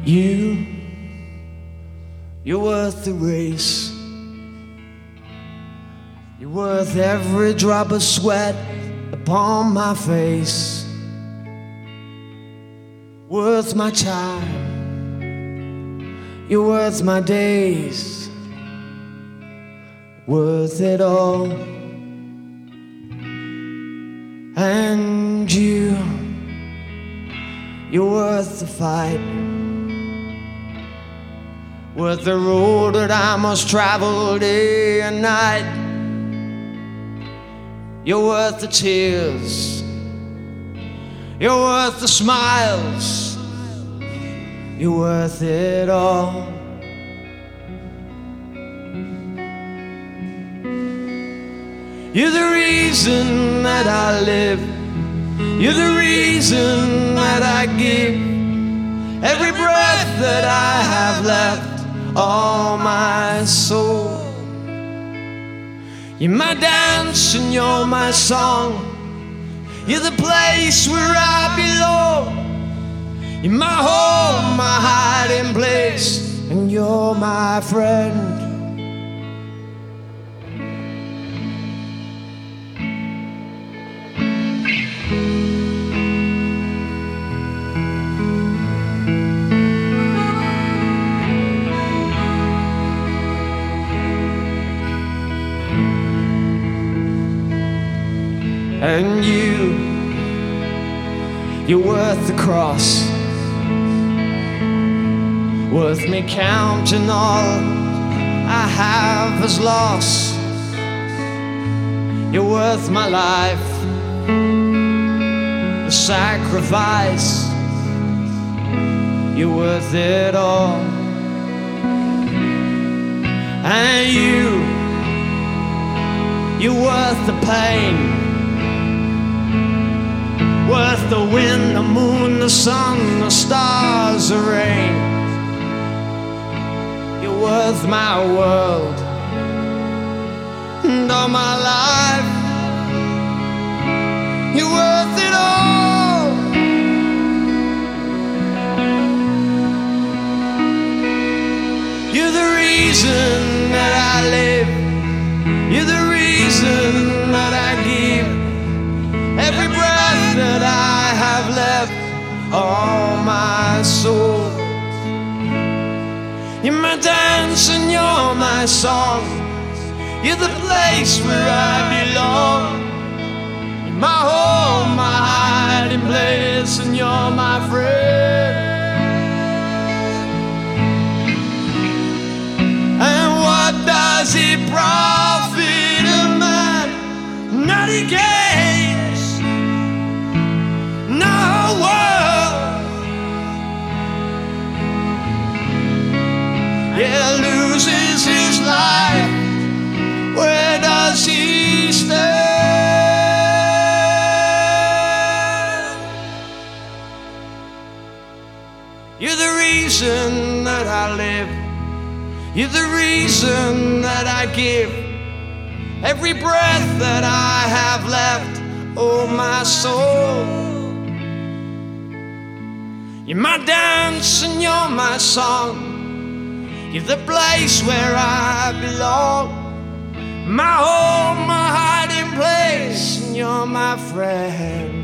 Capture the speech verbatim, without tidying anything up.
You, you're worth the race. You're worth every drop of sweat upon my face. Worth my time. You're worth my days. Worth it all. And you, you're worth the fight. Worth the road that I must travel day and night. You're worth the tears. You're worth the smiles. You're worth it all. You're the reason that I live. You're the reason that I give. Every breath that I have left, all my soul. You're my dance and you're my song. You're the place where I belong. You're my home, my hiding place, and you're my friend. And you, you're worth the cross. Worth me counting all I have as loss. You're worth my life, the sacrifice. You're worth it all. And you, you're worth the pain. Worth the wind, the moon, the sun, the stars, the rain. You're worth my world and all my life. You're worth it all. You're the reason that I live. You're the reason that I give. Every breath that I have left, all my soul. You're my dance and you're my song. You're the place where I belong. You're my home, my hiding place, and you're my friend. And what does it profit a man not he gains no world? Yeah, loses his life. Where does he stand? You're the reason that I live. You're the reason that I give. Every breath that I have left, oh my soul. You're my dance and you're my song. You're the place where I belong. My home, my hiding place, and you're my friend.